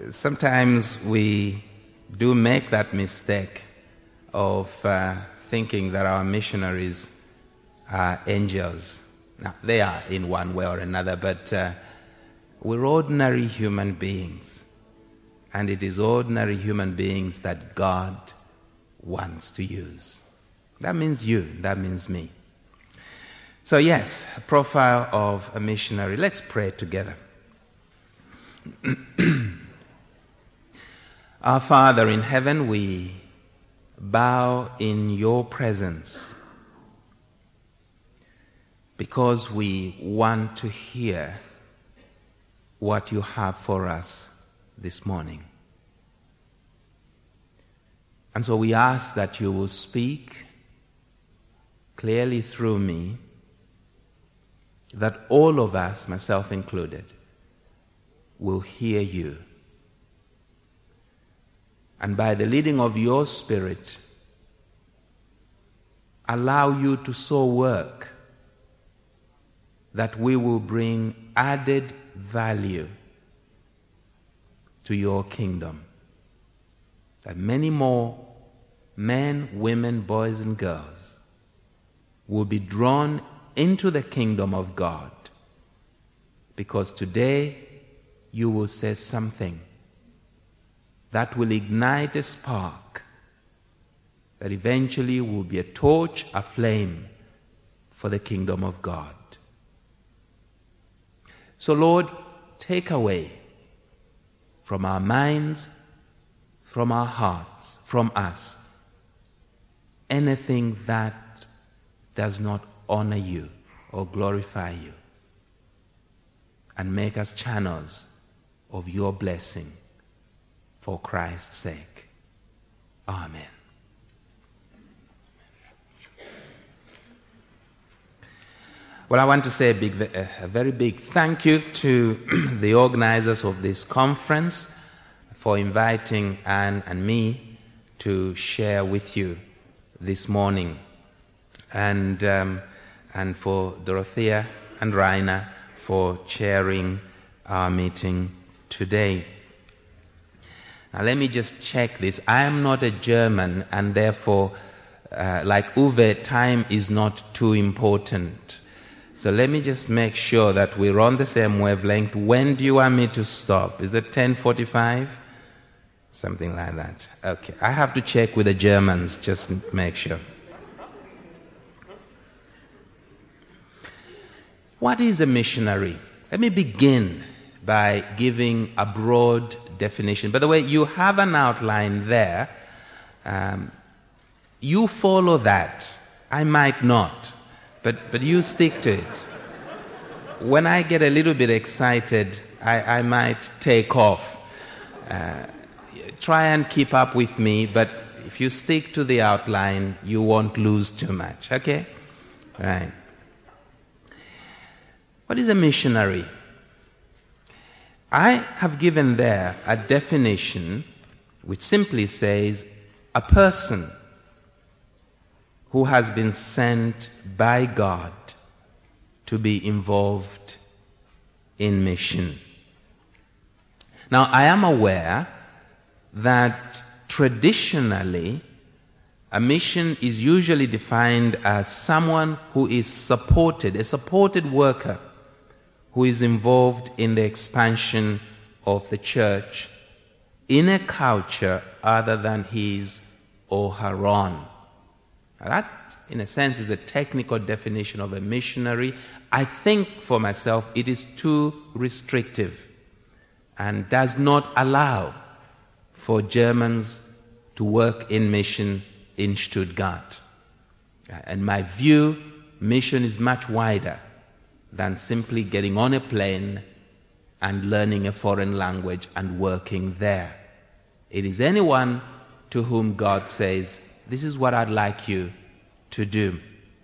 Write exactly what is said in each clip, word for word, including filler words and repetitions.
sometimes we do make that mistake of uh, thinking that our missionaries are angels. Now, they are in one way or another, but uh, we're ordinary human beings. And it is ordinary human beings that God wants to use. That means you, that means me. So yes, a profile of a missionary. Let's pray together. Our Father in heaven, we bow in your presence because we want to hear what you have for us this morning. And so we ask that you will speak clearly through me, that all of us, myself included, will hear you. And by the leading of your Spirit, allow you to so work that we will bring added value to your kingdom. That many more men, women, boys and girls will be drawn into the kingdom of God, because today you will say something that will ignite a spark that eventually will be a torch, a flame for the kingdom of God. So Lord, take away from our minds, from our hearts, from us, anything that does not honor you or glorify you, and make us channels of your blessing for Christ's sake. Amen. Well, I want to say a, big, a very big thank you to the organizers of this conference for inviting Anne and me to share with you this morning, and um, and for Dorothea and Rainer for chairing our meeting today. Now let me just check this. I am not a German, and therefore, uh, like Uwe, time is not too important. So let me just make sure that we're on the same wavelength. When do you want me to stop? Is it ten forty-five? Something like that. Okay. I have to check with the Germans, just make sure. What is a missionary? Let me begin by giving a broad definition. By the way, you have an outline there. Um, you follow that. I might not, but, but you stick to it. When I get a little bit excited, I, I might take off. Uh, try and keep up with me, but if you stick to the outline, you won't lose too much, okay? Right. What is a missionary? I have given there a definition which simply says a person who has been sent by God to be involved in mission. Now, I am aware that traditionally a mission is usually defined as someone who is supported, a supported worker, who is involved in the expansion of the church in a culture other than his or her own. Now that, in a sense, is a technical definition of a missionary. I think, for myself, it is too restrictive and does not allow for Germans to work in mission in Stuttgart. In my view, mission is much wider than simply getting on a plane and learning a foreign language and working there. It is anyone to whom God says, this is what I'd like you to do.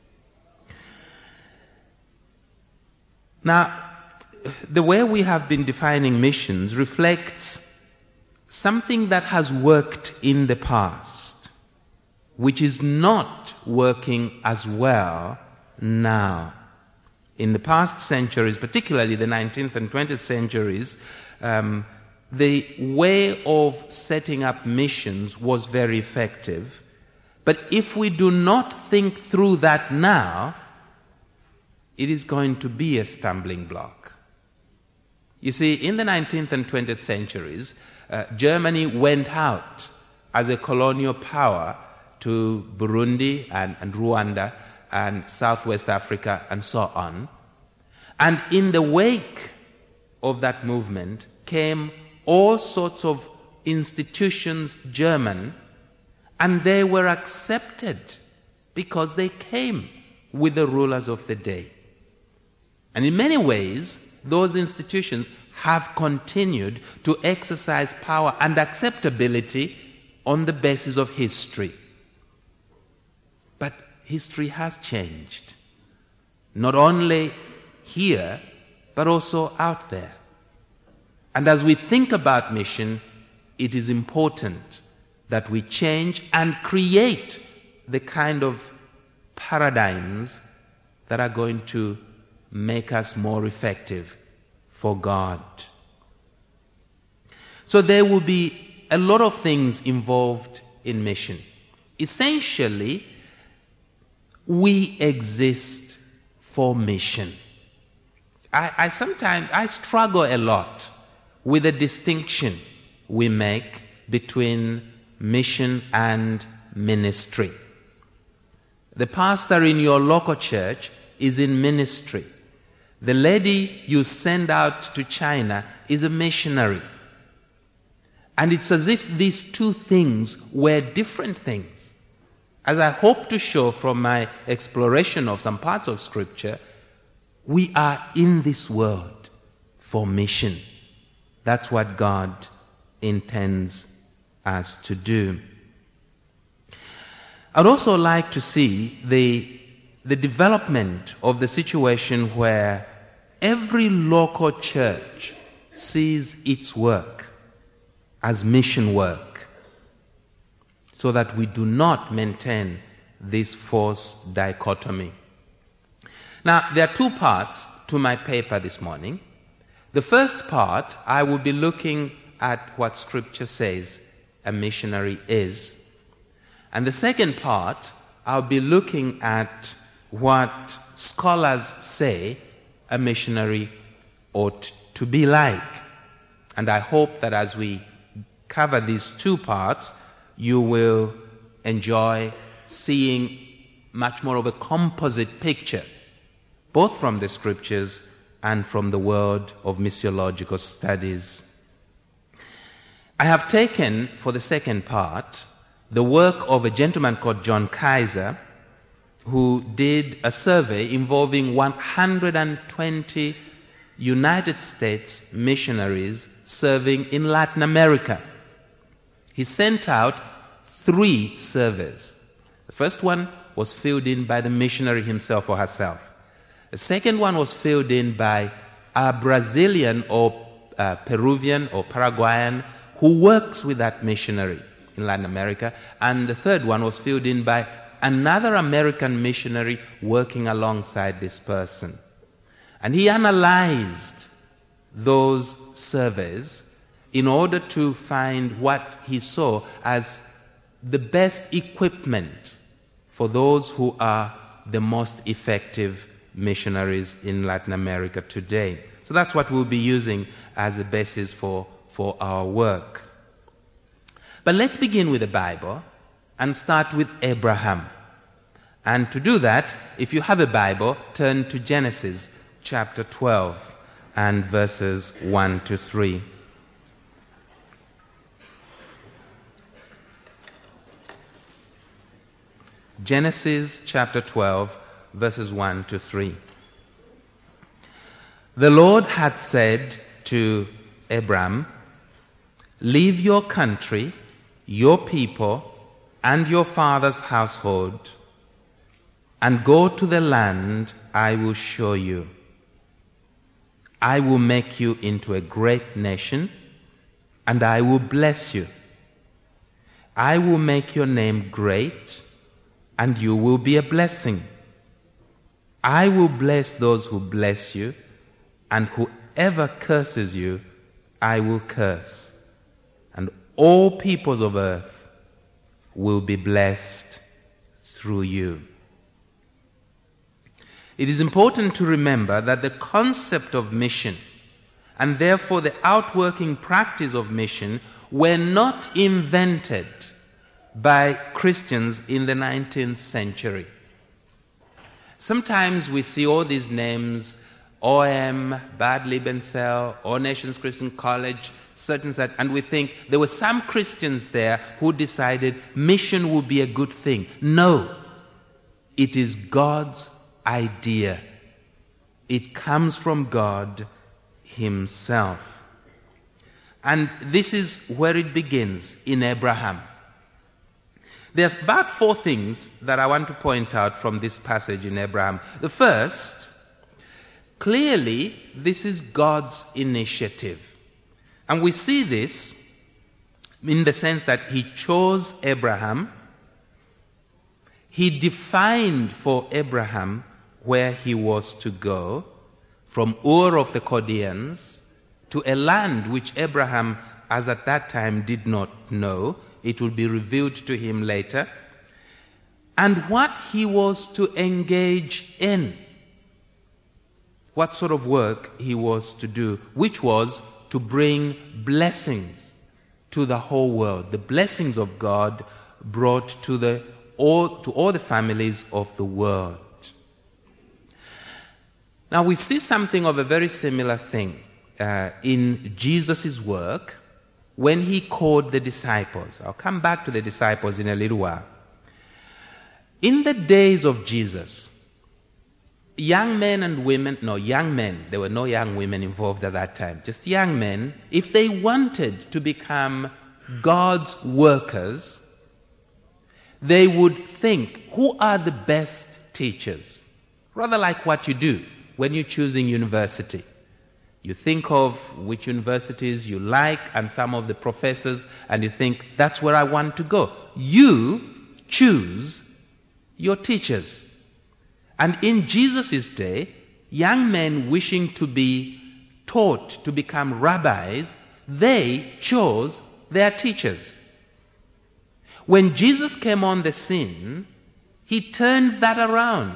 Now, the way we have been defining missions reflects something that has worked in the past, which is not working as well now. In the past centuries, particularly the nineteenth and twentieth centuries, um, the way of setting up missions was very effective. But if we do not think through that now, it is going to be a stumbling block. You see, in the nineteenth and twentieth centuries, uh, Germany went out as a colonial power to Burundi and, and Rwanda and Southwest Africa and so on. And in the wake of that movement came all sorts of institutions, German, and they were accepted because they came with the rulers of the day. And in many ways, those institutions have continued to exercise power and acceptability on the basis of history. But history has changed, not only here, but also out there. And as we think about mission, it is important that we change and create the kind of paradigms that are going to make us more effective for God. So there will be a lot of things involved in mission. Essentially, we exist for mission. I, I sometimes, I struggle a lot with the distinction we make between mission and ministry. The pastor in your local church is in ministry. The lady you send out to China is a missionary. And it's as if these two things were different things. As I hope to show from my exploration of some parts of Scripture, we are in this world for mission. That's what God intends us to do. I'd also like to see the, the development of the situation where every local church sees its work as mission work, so that we do not maintain this false dichotomy. Now, there are two parts to my paper this morning. The first part, I will be looking at what Scripture says a missionary is. And the second part, I'll be looking at what scholars say a missionary ought to be like. And I hope that as we cover these two parts, you will enjoy seeing much more of a composite picture, both from the Scriptures and from the world of missiological studies. I have taken, for the second part, the work of a gentleman called John Kaiser, who did a survey involving one hundred twenty United States missionaries serving in Latin America. He sent out three surveys. The first one was filled in by the missionary himself or herself. The second one was filled in by a Brazilian or uh, Peruvian or Paraguayan who works with that missionary in Latin America. And the third one was filled in by another American missionary working alongside this person. And he analyzed those surveys in order to find what he saw as the best equipment for those who are the most effective missionaries in Latin America today. So that's what we'll be using as a basis for, for our work. But let's begin with the Bible and start with Abraham. And to do that, if you have a Bible, turn to Genesis chapter twelve and verses one to three. Genesis chapter twelve, verses one to three. The Lord had said to Abram, "Leave your country, your people, and your father's household, and go to the land I will show you. I will make you into a great nation, and I will bless you. I will make your name great, and you will be a blessing. I will bless those who bless you, and whoever curses you, I will curse, and all peoples of earth will be blessed through you. It is important to remember that the concept of mission, and therefore the outworking practice of mission, were not invented by Christians in the nineteenth century. Sometimes we see all these names, O M, Bad Liebenzell, All Nations Christian College, certain such, and we think there were some Christians there who decided mission would be a good thing. No, it is God's idea. It comes from God Himself. And this is where it begins, in Abraham. There are about four things that I want to point out from this passage in Abraham. The first, clearly, this is God's initiative. And we see this in the sense that He chose Abraham. He defined for Abraham where he was to go, from Ur of the Chaldeans to a land which Abraham, as at that time, did not know. It will be revealed to him later. And what he was to engage in. What sort of work he was to do, which was to bring blessings to the whole world. The blessings of God brought to the all, to all the families of the world. Now we see something of a very similar thing uh, in Jesus' work when He called the disciples. I'll come back to the disciples in a little while. In the days of Jesus, young men and women, no, young men, there were no young women involved at that time, just young men, if they wanted to become God's workers, they would think, who are the best teachers? Rather like what you do when you're choosing university. You think of which universities you like and some of the professors, and you think, that's where I want to go. You choose your teachers. And in Jesus' day, young men wishing to be taught to become rabbis, they chose their teachers. When Jesus came on the scene, He turned that around.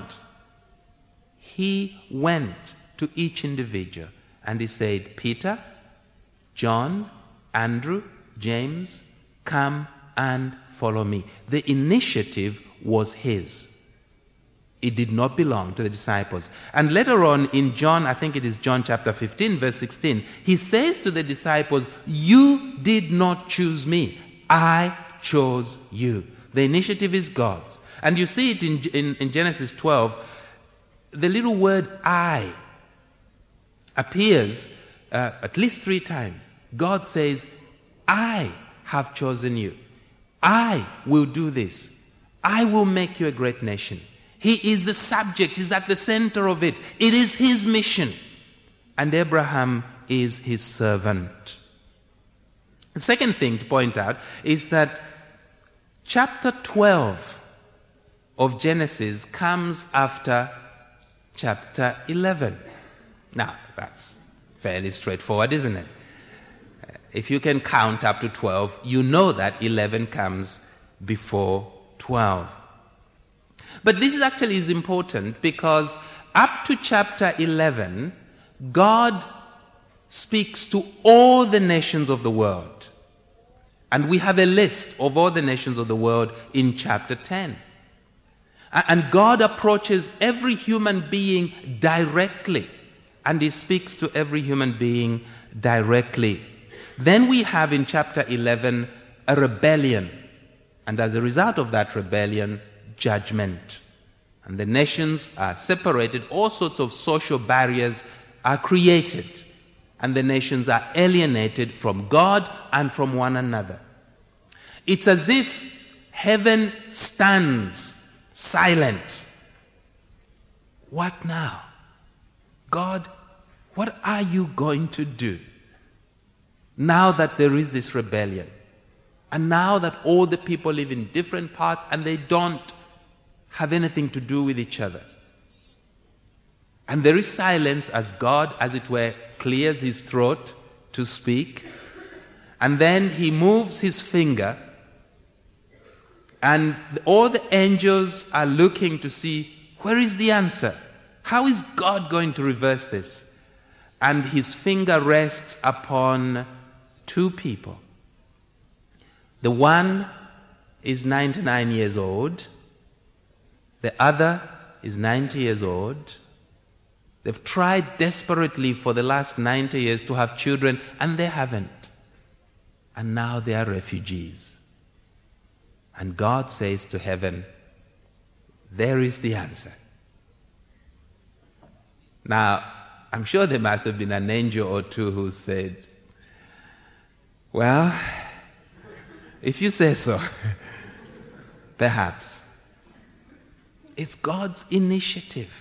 He went to each individual and He said, Peter, John, Andrew, James, come and follow me. The initiative was His. It did not belong to the disciples. And later on in John, I think it is John chapter fifteen, verse sixteen, He says to the disciples, you did not choose me. I chose you. The initiative is God's. And you see it in, in, in Genesis twelve, the little word I appears uh, at least three times. God says, I have chosen you. I will do this. I will make you a great nation. He is the subject. He's at the center of it. It is His mission. And Abraham is His servant. The second thing to point out is that chapter twelve of Genesis comes after chapter eleven. Now, that's fairly straightforward, isn't it? If you can count up to twelve, you know that eleven comes before twelve. But this is actually is important because up to chapter eleven, God speaks to all the nations of the world. And we have a list of all the nations of the world in chapter ten. And God approaches every human being directly, and He speaks to every human being directly. Then we have in chapter eleven a rebellion, and as a result of that rebellion, judgment. And the nations are separated, all sorts of social barriers are created, and the nations are alienated from God and from one another. It's as if heaven stands silent. What now? God, what are you going to do now that there is this rebellion? And now that all the people live in different parts and they don't have anything to do with each other. And there is silence as God, as it were, clears His throat to speak, and then he moves his finger, and all the angels are looking to see, where is the answer? How is God going to reverse this? And his finger rests upon two people. The one is ninety-nine years old. The other is ninety years old. They've tried desperately for the last ninety years to have children, and they haven't. And now they are refugees. And God says to heaven, there is the answer. Now, I'm sure there must have been an angel or two who said, well, if you say so, perhaps. It's God's initiative.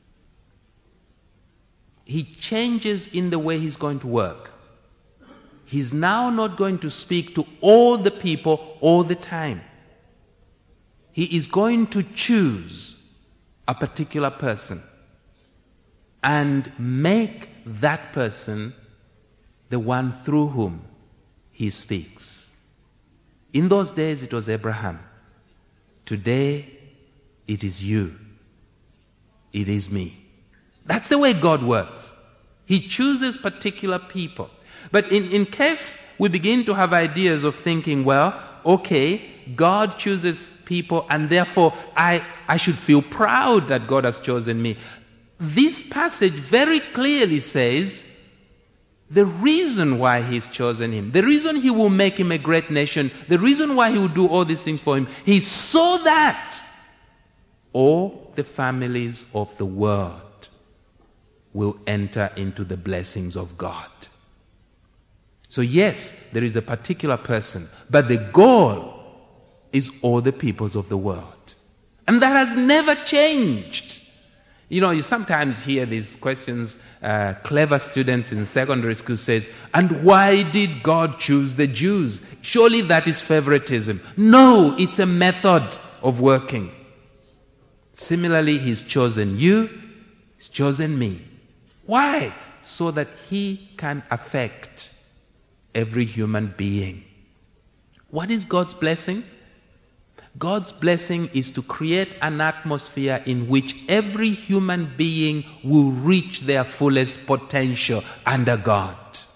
He changes in the way he's going to work. He's now not going to speak to all the people all the time. He is going to choose a particular person and make that person the one through whom he speaks. In those days it was Abraham. Today it is you. It is me. That's the way God works. He chooses particular people. But in, in case we begin to have ideas of thinking, well, okay, God chooses people and therefore I, I should feel proud that God has chosen me. This passage very clearly says the reason why he's chosen him, the reason he will make him a great nation, the reason why he will do all these things for him, is so that all the families of the world will enter into the blessings of God. So yes, there is a particular person, but the goal is all the peoples of the world. And that has never changed. You know, you sometimes hear these questions, uh, clever students in secondary school says, and why did God choose the Jews? Surely that is favoritism. No, it's a method of working. Similarly, he's chosen you, he's chosen me. Why? So that he can affect every human being. What is God's blessing? God's blessing is to create an atmosphere in which every human being will reach their fullest potential under God.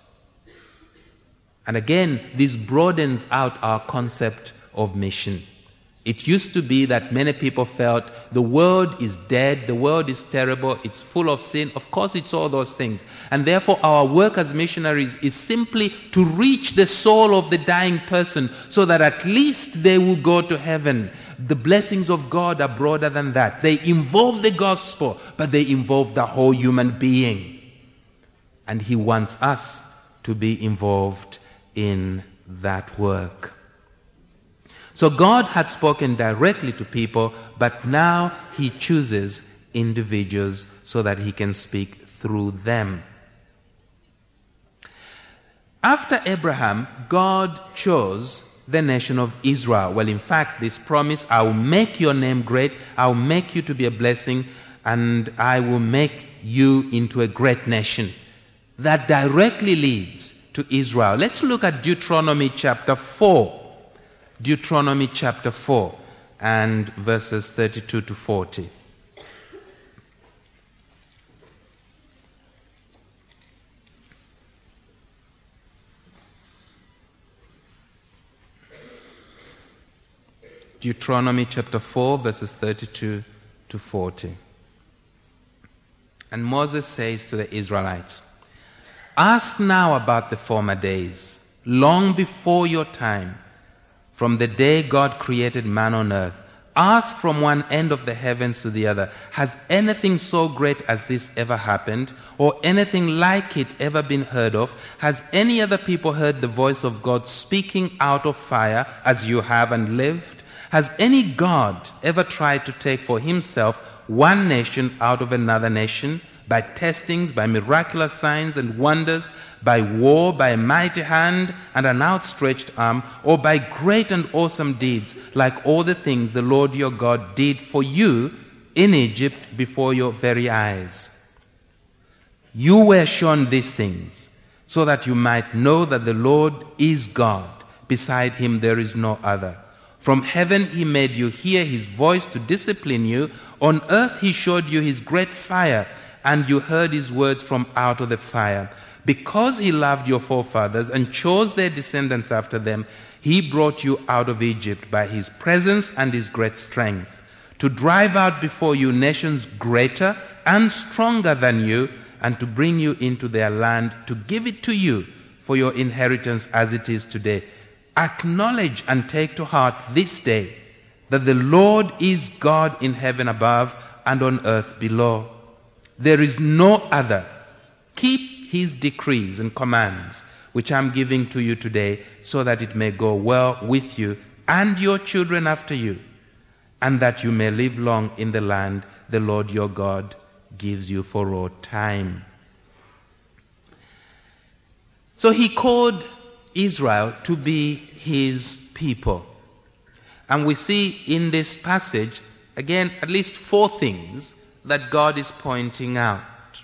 And again, this broadens out our concept of mission. It used to be that many people felt the world is dead, the world is terrible, it's full of sin. Of course, it's all those things. And therefore, our work as missionaries is simply to reach the soul of the dying person so that at least they will go to heaven. The blessings of God are broader than that. They involve the gospel, but they involve the whole human being. And he wants us to be involved in that work. So God had spoken directly to people, but now he chooses individuals so that he can speak through them. After Abraham, God chose the nation of Israel. Well, in fact, this promise, I will make your name great, I will make you to be a blessing, and I will make you into a great nation. That directly leads to Israel. Let's look at Deuteronomy chapter four. Deuteronomy chapter four and verses thirty-two to forty. Deuteronomy chapter four, verses thirty-two to forty. And Moses says to the Israelites, ask now about the former days, long before your time, from the day God created man on earth. Ask from one end of the heavens to the other, has anything so great as this ever happened, or anything like it ever been heard of? Has any other people heard the voice of God speaking out of fire as you have and lived? Has any God ever tried to take for himself one nation out of another nation, by testings, by miraculous signs and wonders, by war, by a mighty hand and an outstretched arm, or by great and awesome deeds, like all the things the Lord your God did for you in Egypt before your very eyes? You were shown these things, so that you might know that the Lord is God. Beside him there is no other. From heaven he made you hear his voice to discipline you. On earth he showed you his great fire, and you heard his words from out of the fire. Because he loved your forefathers and chose their descendants after them, he brought you out of Egypt by his presence and his great strength, to drive out before you nations greater and stronger than you, and to bring you into their land, to give it to you for your inheritance as it is today. Acknowledge and take to heart this day that the Lord is God in heaven above and on earth below. There is no other. Keep his decrees and commands, which I'm giving to you today, so that it may go well with you and your children after you, and that you may live long in the land the Lord your God gives you for all time. So he called Israel to be his people. And we see in this passage, again, at least four things that God is pointing out.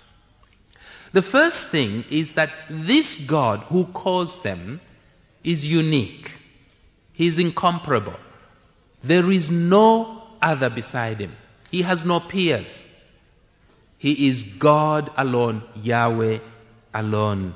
The first thing is that this God who calls them is unique. He is incomparable. There is no other beside him. He has no peers. He is God alone, Yahweh alone.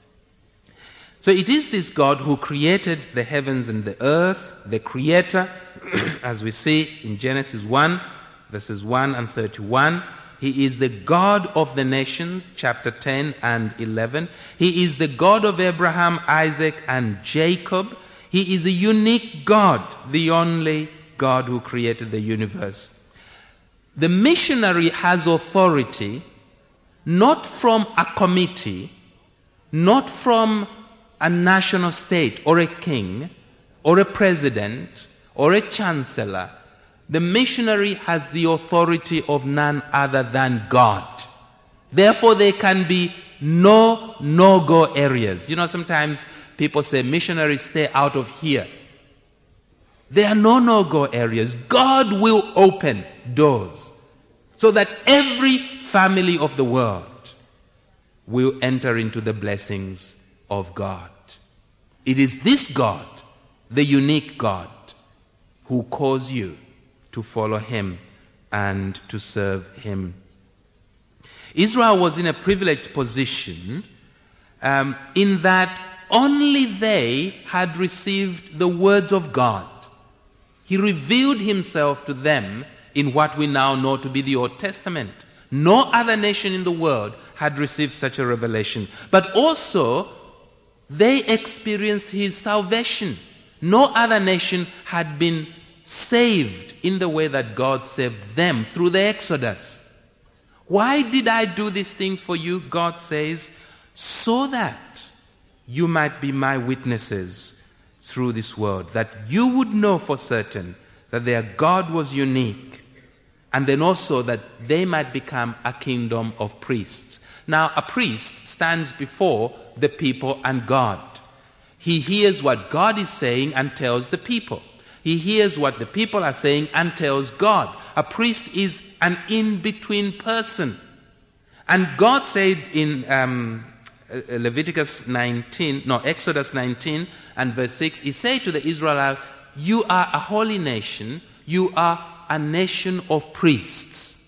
So it is this God who created the heavens and the earth, the creator, as we see in Genesis one, verses one and thirty-one. He is the God of the nations, chapter ten and eleven. He is the God of Abraham, Isaac, and Jacob. He is a unique God, the only God who created the universe. The missionary has authority not from a committee, not from a national state or a king or a president or a chancellor. The missionary has the authority of none other than God. Therefore, there can be no no-go areas. You know, sometimes people say missionaries stay out of here. There are no no-go areas. God will open doors so that every family of the world will enter into the blessings of God. It is this God, the unique God, who calls you to follow him and to serve him. Israel was in a privileged position um, in that only they had received the words of God. He revealed himself to them in what we now know to be the Old Testament. No other nation in the world had received such a revelation. But also, they experienced his salvation. No other nation had been saved in the way that God saved them through the Exodus. Why did I do these things for you? God says, so that you might be my witnesses through this world, that you would know for certain that their God was unique, and then also that they might become a kingdom of priests. Now, a priest stands before the people and God. He hears what God is saying and tells the people. He hears what the people are saying and tells God. A priest is an in-between person. And God said in um, Leviticus nineteen, no, Exodus nineteen and verse six, he said to the Israelites, you are a holy nation, you are a nation of priests.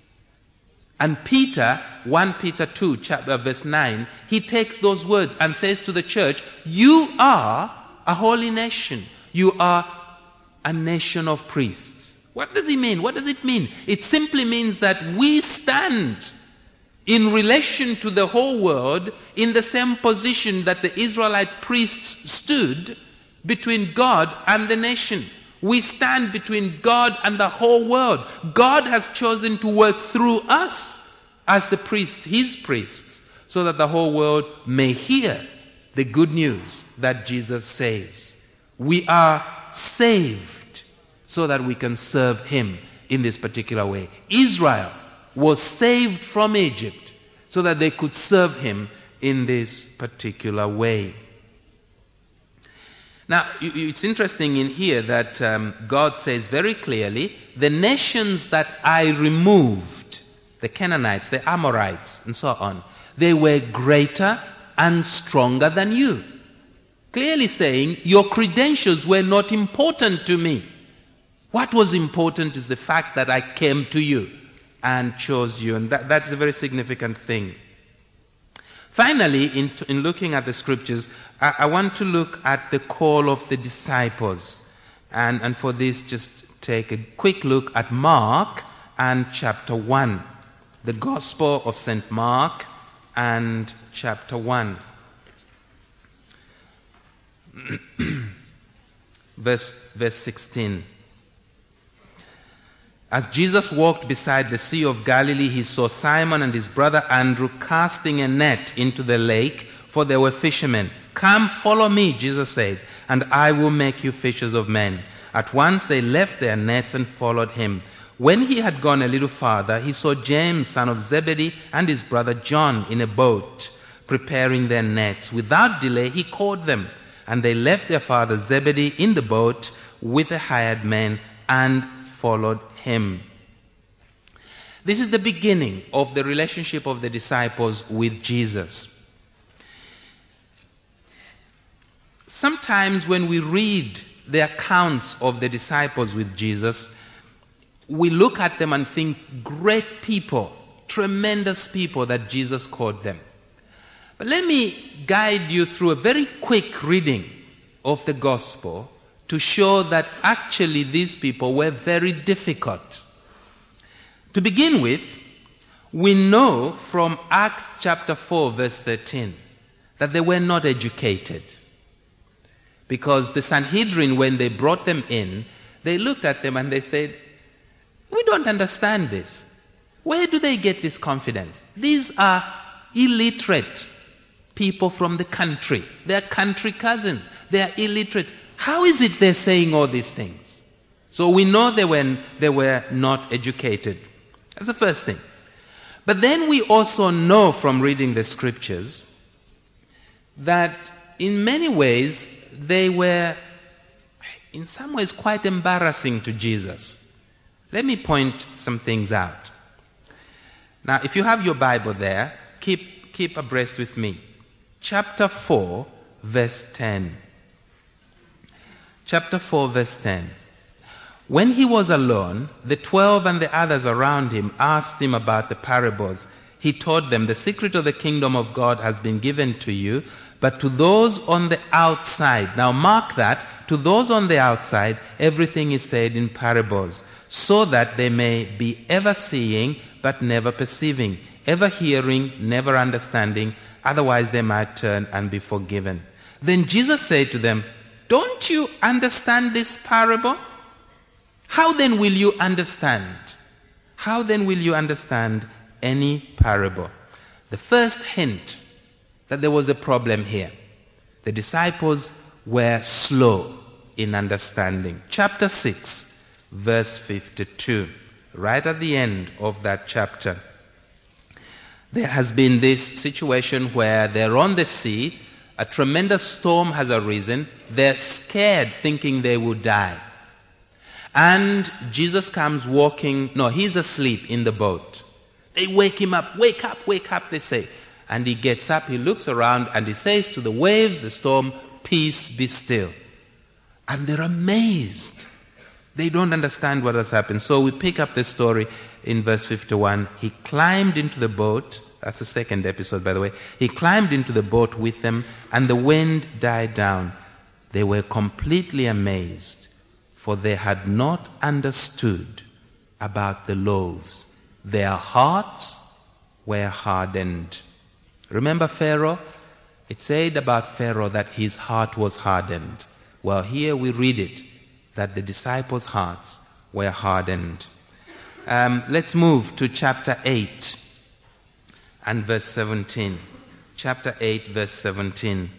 And Peter, First Peter two, chapter, verse nine, he takes those words and says to the church, you are a holy nation. You are a nation of priests. What does he mean? What does it mean? It simply means that we stand in relation to the whole world in the same position that the Israelite priests stood between God and the nation. We stand between God and the whole world. God has chosen to work through us as the priests, his priests, so that the whole world may hear the good news that Jesus saves. We are saved so that we can serve him in this particular way. Israel was saved from Egypt so that they could serve him in this particular way. Now, it's interesting in here that um, God says very clearly, the nations that I removed, the Canaanites, the Amorites, and so on, they were greater and stronger than you. Clearly saying, your credentials were not important to me. What was important is the fact that I came to you and chose you. And that, that's a very significant thing. Finally, in, in looking at the scriptures, I, I want to look at the call of the disciples. And, and for this, just take a quick look at Mark and chapter one. The Gospel of Saint Mark and chapter one. verse, verse sixteen. As Jesus walked beside the Sea of Galilee, he saw Simon and his brother Andrew casting a net into the lake, for they were fishermen. Come, follow me, Jesus said, and I will make you fishers of men. At once they left their nets and followed him. When he had gone a little farther, he saw James, son of Zebedee, and his brother John in a boat, preparing their nets. Without delay, he called them, and they left their father Zebedee in the boat with the hired men and followed him. This is the beginning of the relationship of the disciples with Jesus. Sometimes when we read the accounts of the disciples with Jesus, we look at them and think, great people, tremendous people that Jesus called them. But let me guide you through a very quick reading of the gospel to show that actually these people were very difficult. To begin with, we know from Acts chapter four, verse thirteen, that they were not educated. Because the Sanhedrin, when they brought them in, they looked at them and they said, we don't understand this. Where do they get this confidence? These are illiterate people from the country. They're country cousins. They're illiterate. How is it they're saying all these things? So we know they were, they were not educated. That's the first thing. But then we also know from reading the scriptures that in many ways they were in some ways quite embarrassing to Jesus. Let me point some things out. Now, if you have your Bible there, keep, keep abreast with me. Chapter four, verse ten. Chapter four, verse ten. When he was alone, the twelve and the others around him asked him about the parables. He told them, the secret of the kingdom of God has been given to you, but to those on the outside, now mark that, to those on the outside, everything is said in parables, so that they may be ever seeing, but never perceiving, ever hearing, never understanding, otherwise they might turn and be forgiven. Then Jesus said to them, don't you understand this parable? How then will you understand? How then will you understand any parable? The first hint that there was a problem here. The disciples were slow in understanding. Chapter six, verse fifty-two. Right at the end of that chapter, there has been this situation where they're on the sea, a tremendous storm has arisen, they're scared thinking they will die. And Jesus comes walking, no, he's asleep in the boat. They wake him up, wake up, wake up, they say. And he gets up, he looks around, and he says to the waves, the storm, peace, be still. And they're amazed. They don't understand what has happened. So we pick up the story in verse fifty-one. He climbed into the boat. That's the second episode, by the way. He climbed into the boat with them, and the wind died down. They were completely amazed, for they had not understood about the loaves. Their hearts were hardened. Remember Pharaoh? It said about Pharaoh that his heart was hardened. Well, here we read it, that the disciples' hearts were hardened. Um, let's move to chapter eight and verse seventeen. Chapter eight, verse seventeen.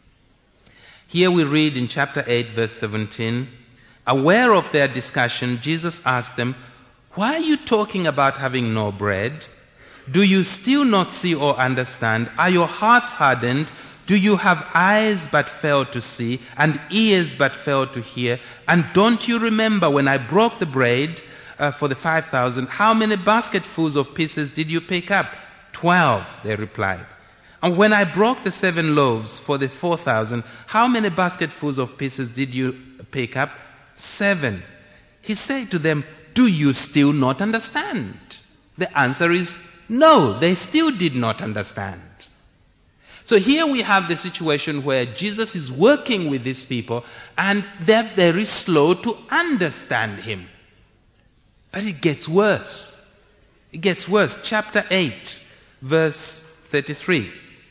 Here we read in chapter eight, verse seventeen, aware of their discussion, Jesus asked them, why are you talking about having no bread? Do you still not see or understand? Are your hearts hardened? Do you have eyes but fail to see, and ears but fail to hear? And don't you remember when I broke the bread uh, for the five thousand, how many basketfuls of pieces did you pick up? Twelve, they replied. And when I broke the seven loaves for the four thousand, how many basketfuls of pieces did you pick up? Seven. He said to them, do you still not understand? The answer is no, they still did not understand. So here we have the situation where Jesus is working with these people and they're very slow to understand him. But it gets worse. It gets worse. Chapter eight, verse thirty-three.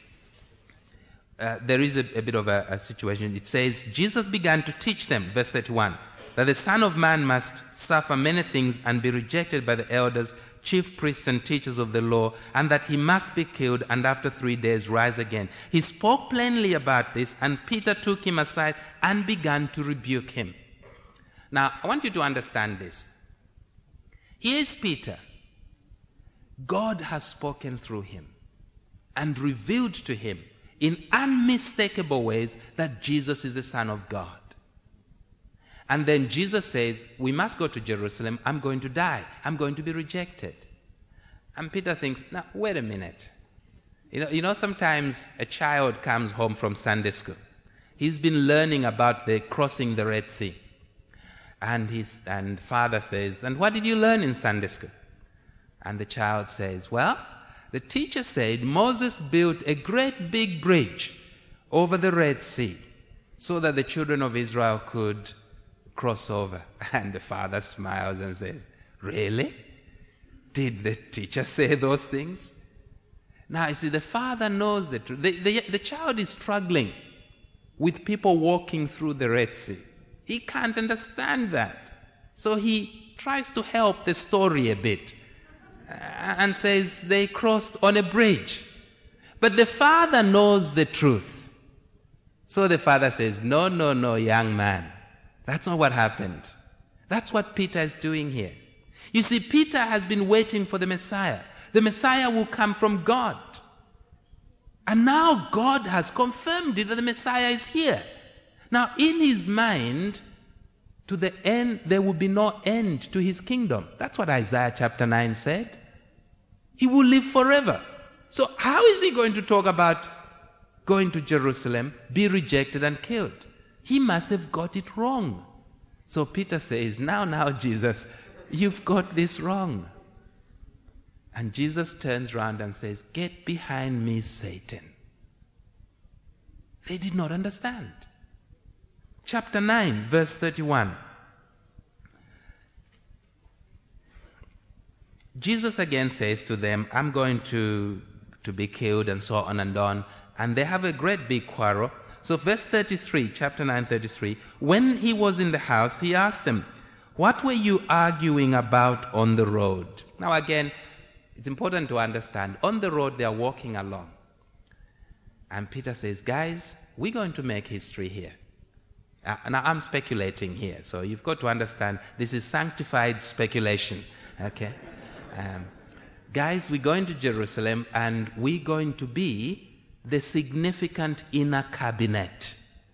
Uh, there is a, a bit of a, a situation. It says, Jesus began to teach them, verse thirty-one, that the Son of Man must suffer many things and be rejected by the elders, chief priests and teachers of the law, and that he must be killed and after three days rise again. He spoke plainly about this, and Peter took him aside and began to rebuke him. Now, I want you to understand this. Here is Peter. God has spoken through him and revealed to him in unmistakable ways that Jesus is the Son of God. And then Jesus says, we must go to Jerusalem. I'm going to die. I'm going to be rejected. And Peter thinks, now, wait a minute. You know, you know, sometimes a child comes home from Sunday school. He's been learning about the crossing the Red Sea. And his and father says, and what did you learn in Sunday school? And the child says, well, the teacher said Moses built a great big bridge over the Red Sea so that the children of Israel could cross over. And the father smiles and says, really? Did the teacher say those things? Now, you see, the father knows the truth. The, the, the child is struggling with people walking through the Red Sea. He can't understand that. So he tries to help the story a bit uh, and says they crossed on a bridge. But the father knows the truth. So the father says, no, no, no, young man. That's not what happened. That's what Peter is doing here. You see, Peter has been waiting for the Messiah. The Messiah will come from God. And now God has confirmed it that the Messiah is here. Now, in his mind, to the end, there will be no end to his kingdom. That's what Isaiah chapter nine said. He will live forever. So how is he going to talk about going to Jerusalem, be rejected and killed? He must have got it wrong. So Peter says, now, now, Jesus, you've got this wrong. And Jesus turns around and says, get behind me, Satan. They did not understand. Chapter nine, verse thirty-one. Jesus again says to them, I'm going to, to be killed and so on and on. And they have a great big quarrel. So verse thirty-three, chapter nine, thirty-three, when he was in the house, he asked them, what were you arguing about on the road? Now again, it's important to understand, on the road they are walking along. And Peter says, guys, we're going to make history here. Uh, now I'm speculating here, so you've got to understand this is sanctified speculation, okay? Um, guys, we're going to Jerusalem and we're going to be the significant inner cabinet.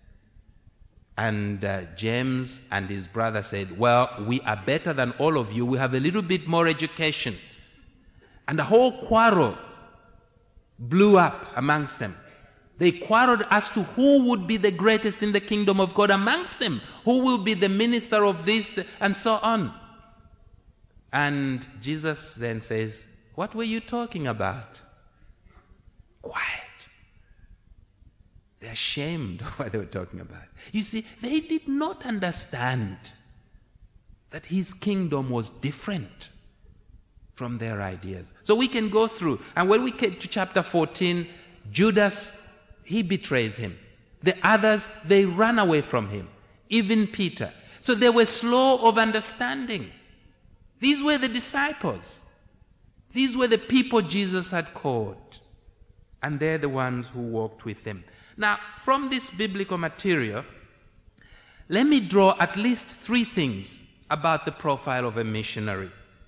And uh, James and his brother said, well, we are better than all of you. We have a little bit more education. And the whole quarrel blew up amongst them. They quarreled as to who would be the greatest in the kingdom of God amongst them, who will be the minister of this, and so on. And Jesus then says, what were you talking about? Quiet. They're ashamed of what they were talking about. You see, they did not understand that his kingdom was different from their ideas. So we can go through, and when we get to chapter fourteen, Judas, he betrays him. The others, they run away from him. Even Peter. So they were slow of understanding. These were the disciples. These were the people Jesus had called. And they're the ones who walked with him. Now, from this biblical material, let me draw at least three things about the profile of a missionary.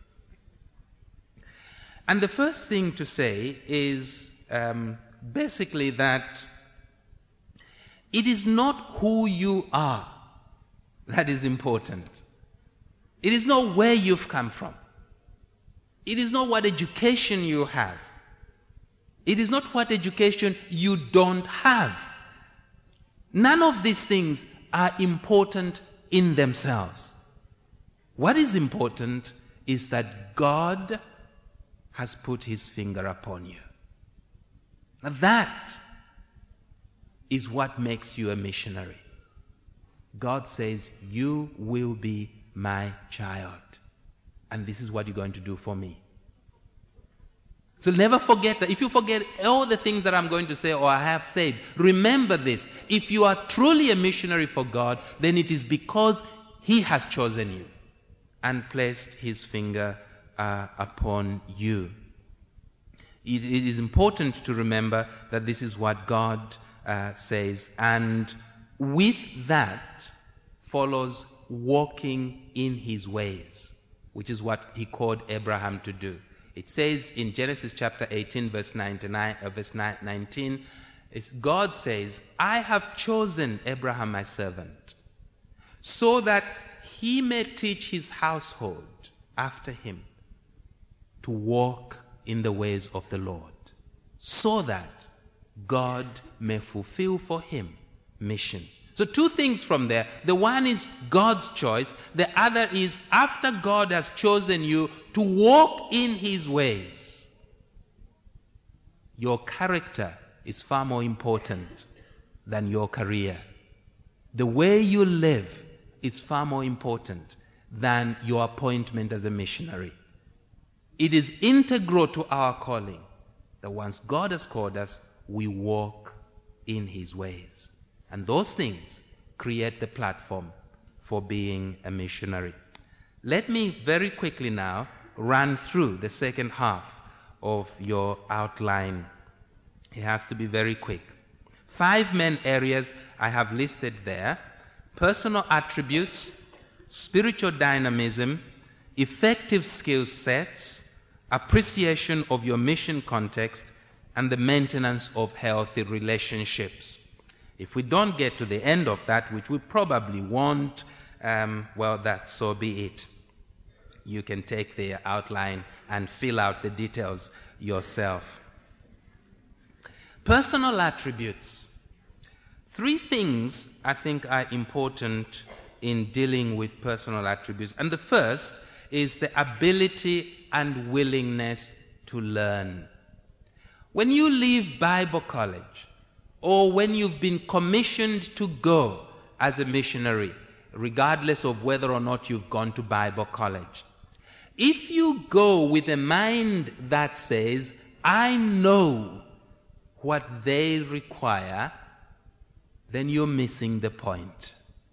And the first thing to say is um, basically that it is not who you are that is important. It is not where you've come from. It is not what education you have. It is not what education you don't have. None of these things are important in themselves. What is important is that God has put his finger upon you. Now that is what makes you a missionary. God says, you will be my child. And this is what you're going to do for me. So never forget that. If you forget all the things that I'm going to say or I have said, remember this. If you are truly a missionary for God, then it is because he has chosen you and placed his finger uh, upon you. It, it is important to remember that this is what God uh, says. And with that follows walking in his ways, which is what he called Abraham to do. It says in Genesis chapter eighteen, verse ninety-nine, uh, verse nineteen, it's, God says, I have chosen Abraham my servant, so that he may teach his household after him to walk in the ways of the Lord, so that God may fulfill for him mission. So two things from there. The one is God's choice. The other is after God has chosen you to walk in his ways, your character is far more important than your career. The way you live is far more important than your appointment as a missionary. It is integral to our calling that once God has called us, we walk in his ways. And those things create the platform for being a missionary. Let me very quickly now run through the second half of your outline. It has to be very quick. Five main areas I have listed there: personal attributes, spiritual dynamism, effective skill sets, appreciation of your mission context, and the maintenance of healthy relationships. If we don't get to the end of that, which we probably won't, um, well, that so be it. You can take the outline and fill out the details yourself. Personal attributes. Three things I think are important in dealing with personal attributes. And the first is the ability and willingness to learn. When you leave Bible college, or when you've been commissioned to go as a missionary, regardless of whether or not you've gone to Bible college, if you go with a mind that says, I know what they require, then you're missing the point.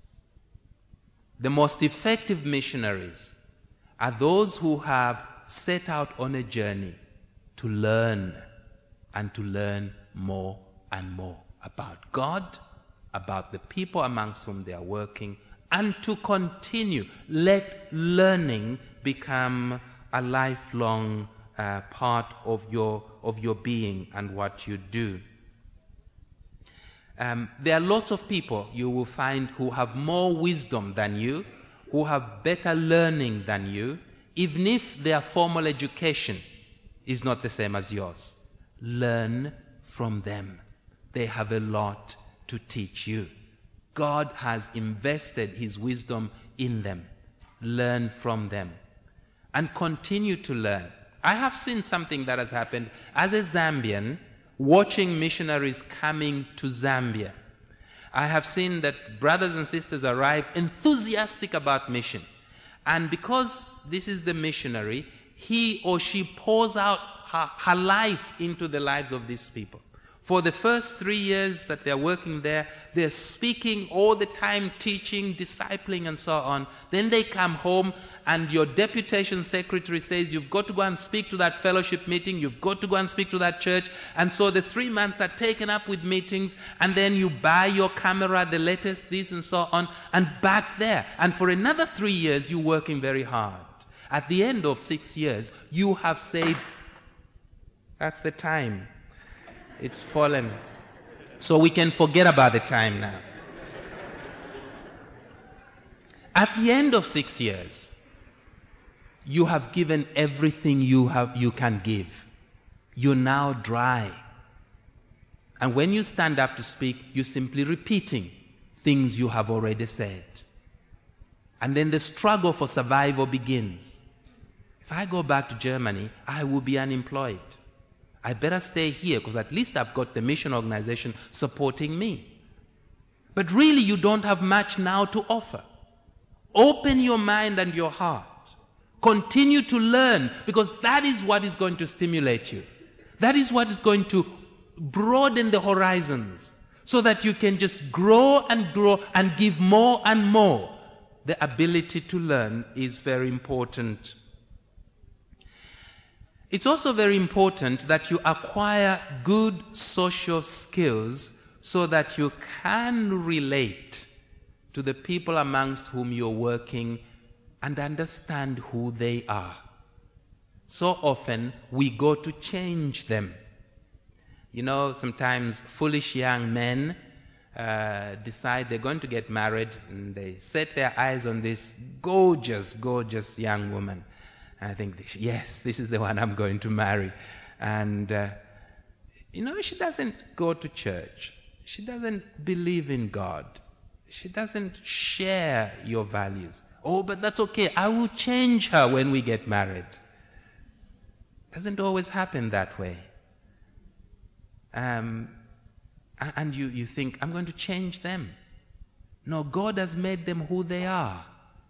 The most effective missionaries are those who have set out on a journey to learn and to learn more and more about God, about the people amongst whom they are working, and to continue. Let learning become a lifelong uh, part of your of your being and what you do. Um, there are lots of people you will find who have more wisdom than you, who have better learning than you, even if their formal education is not the same as yours. Learn from them. They have a lot to teach you. God has invested his wisdom in them. Learn from them. And continue to learn. I have seen something that has happened as a Zambian, watching missionaries coming to Zambia. I have seen that brothers and sisters arrive enthusiastic about mission. And because this is the missionary, he or she pours out her, her life into the lives of these people. For the first three years that they're working there, they're speaking all the time, teaching, discipling, and so on. Then they come home, and your deputation secretary says, you've got to go and speak to that fellowship meeting, you've got to go and speak to that church. And so the three months are taken up with meetings, and then you buy your camera, the latest, this, and so on, and back there. And for another three years, you're working very hard. At the end of six years, you have said, that's the time. It's fallen. So we can forget about the time now. At the end of six years, you have given everything you have you can give. You're now dry. And when you stand up to speak, you're simply repeating things you have already said. And then the struggle for survival begins. If I go back to Germany, I will be unemployed. I better stay here because at least I've got the mission organization supporting me. But really, you don't have much now to offer. Open your mind and your heart. Continue to learn, because that is what is going to stimulate you. That is what is going to broaden the horizons so that you can just grow and grow and give more and more. The ability to learn is very important. It's also very important that you acquire good social skills so that you can relate to the people amongst whom you're working and understand who they are. So often we go to change them. You know, sometimes foolish young men uh, decide they're going to get married, and they set their eyes on this gorgeous, gorgeous young woman. And I think, yes, this is the one I'm going to marry. And, uh, you know, she doesn't go to church. She doesn't believe in God. She doesn't share your values. Oh, but that's okay. I will change her when we get married. Doesn't always happen that way. Um, and you, you think, I'm going to change them. No, God has made them who they are.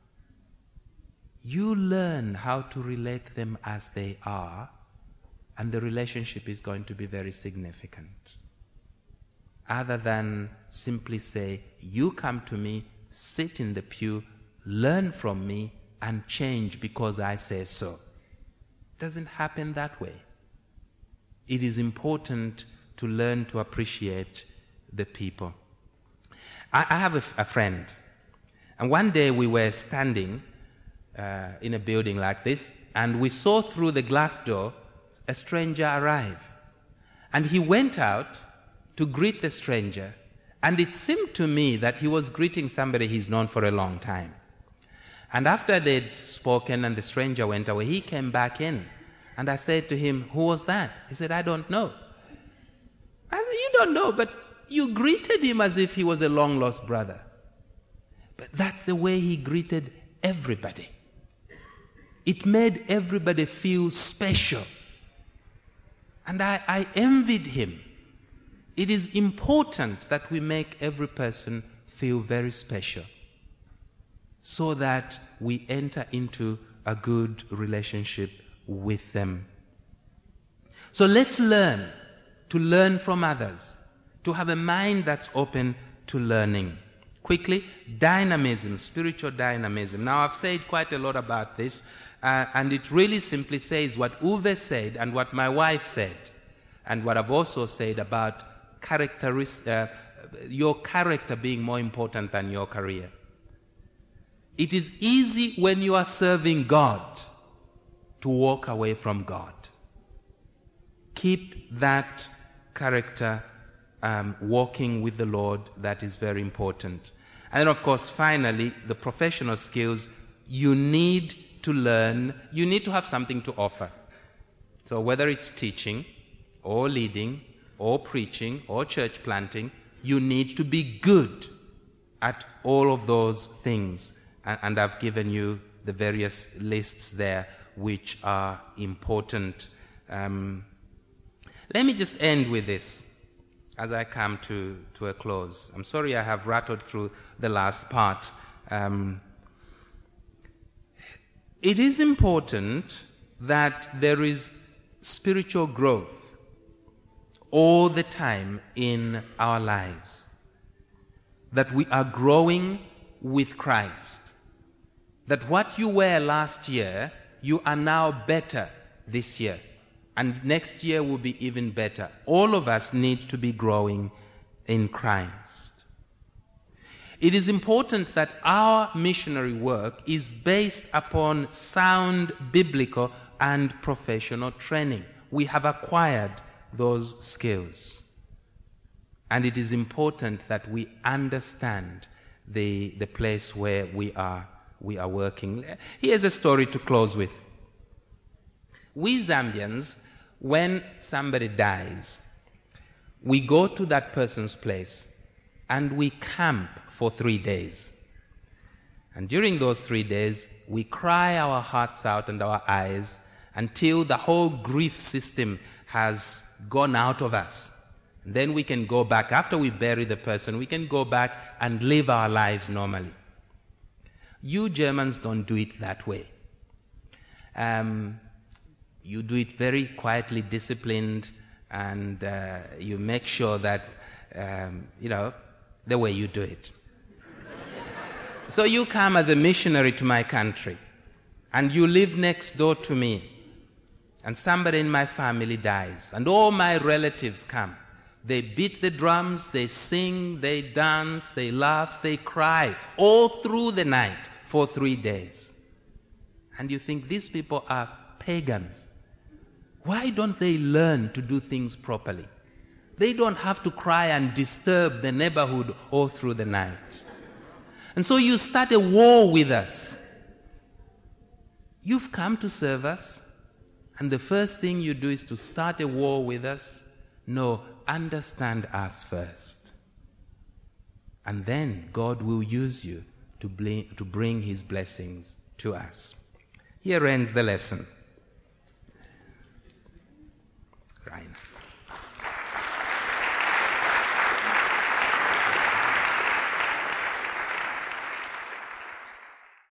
You learn how to relate them as they are, and the relationship is going to be very significant. Other than simply say, you come to me, sit in the pew, learn from me, and change because I say so. It doesn't happen that way. It is important to learn to appreciate the people. I, I have a, a friend, and one day we were standing uh, in a building like this, and we saw through the glass door a stranger arrive. And he went out to greet the stranger, and it seemed to me that he was greeting somebody he's known for a long time. And after they'd spoken and the stranger went away, he came back in. And I said to him, who was that? He said, I don't know. I said, you don't know, but you greeted him as if he was a long-lost brother. But that's the way he greeted everybody. It made everybody feel special. And I, I envied him. It is important that we make every person feel very special so that we enter into a good relationship with them. So let's learn to learn from others, to have a mind that's open to learning. Quickly, dynamism, spiritual dynamism. Now, I've said quite a lot about this, uh, and it really simply says what Uwe said and what my wife said, and what I've also said about characteris- uh, your character being more important than your career. It is easy when you are serving God to walk away from God. Keep that character um, walking with the Lord. That is very important. And then, of course, finally, the professional skills. You need to learn. You need to have something to offer. So whether it's teaching or leading or preaching or church planting, you need to be good at all of those things. And, and I've given you the various lists there which are important. Um, let me just end with this as I come to, to a close. I'm sorry I have rattled through the last part. Um, it is important that there is spiritual growth all the time in our lives. That we are growing with Christ. That what you were last year, you are now better this year. And next year will be even better. All of us need to be growing in Christ. It is important that our missionary work is based upon sound biblical and professional training. We have acquired those skills. And it is important that we understand the, the place where we are, we are working. Here's a story to close with. We Zambians, when somebody dies, we go to that person's place and we camp for three days. And during those three days, we cry our hearts out and our eyes until the whole grief system has gone out of us. And then we can go back, after we bury the person, we can go back and live our lives normally. You Germans don't do it that way. Um, you do it very quietly, disciplined, and uh, you make sure that, um, you know, the way you do it. So you come as a missionary to my country, and you live next door to me, and somebody in my family dies, and all my relatives come. They beat the drums, they sing, they dance, they laugh, they cry, all through the night for three days. And you think these people are pagans. Why don't they learn to do things properly? They don't have to cry and disturb the neighborhood all through the night. And so you start a war with us. You've come to serve us, and the first thing you do is to start a war with us. No, understand us first. And then God will use you to bring, to bring His blessings to us. Here ends the lesson. Right.